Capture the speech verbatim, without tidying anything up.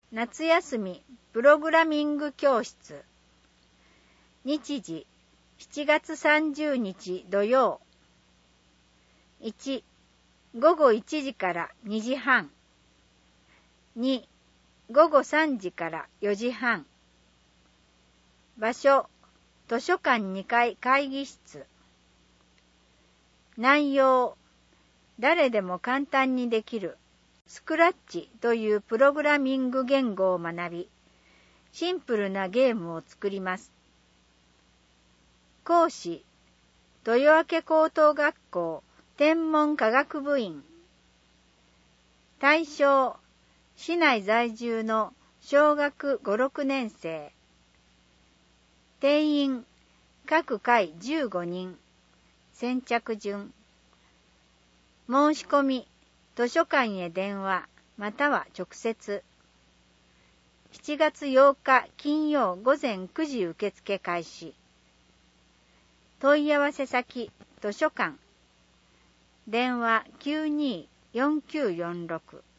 夏休みプログラミング教室。日時しちがつさんじゅうにち土曜。いち、午後いちじからにじはん。に、午後さんじからよじはん。場所、図書館にかい会議室。内容、誰でも簡単にできるスクラッチというプログラミング言語を学び、シンプルなゲームを作ります。講師、豊明高等学校天文科学部員。対象、市内在住の小学ご、ろくねん生。定員、各回じゅうごにん。先着順。申し込み、図書館へ電話、または直接。しちがつようか金曜午前くじ受付開始。問い合わせ先、図書館。電話 きゅうにーよんきゅうよんろく。